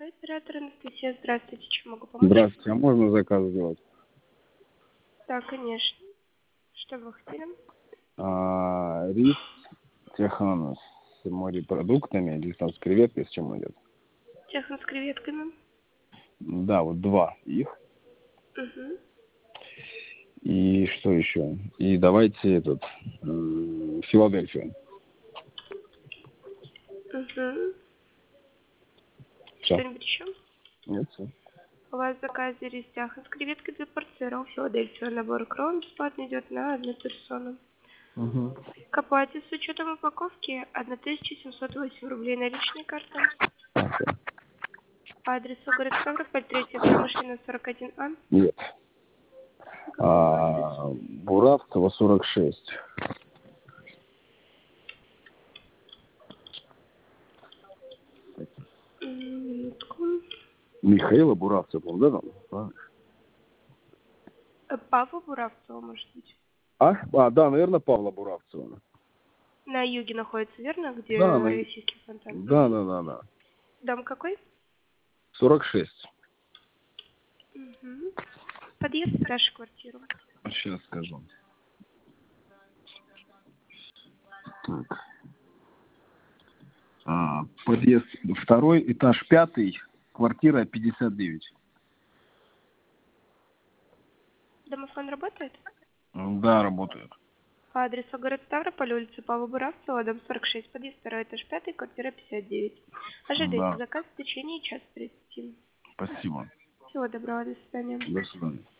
Оператор Анастасия, здравствуйте, чем могу помочь? Здравствуйте, а можно заказ сделать? Да, конечно. Что вы хотели? Рис Техан с морепродуктами, или там с креветкой, с чем идет? Техан с креветками. Да, вот 2 их. Угу. И что еще? И давайте этот Филадельфию. Угу. Все. Что-нибудь еще? Нет, все. У вас в заказе рис Техан с креветкой 2 порции, ролл Филадельфия. Набор крон бесплатно идет на 1 персону. Угу. К оплате с учетом упаковки 1708 рублей наличной карты. По адресу город Ставрополь, 3 промышленная 41А. Нет. Буравцева 46. Минутку. Михаила Буравцева, да, там? Павла Буравцева, может быть. Да, наверное, Павла Буравцева. На юге находится, верно? Где Да, российский фонтан? да. Дом какой? 46. Угу. Подъезд, этаж, квартиру. Сейчас скажу. Так. Подъезд 2, этаж 5, квартира 59. Домофон работает? Да, работает. По адресу город Ставрополь, улица Павла Буравцева, дом 46, подъезд 2, этаж 5, квартира 59. Ожидайте Да, заказ в течение часа 30. спасибо. Всего доброго, до свидания. До свидания.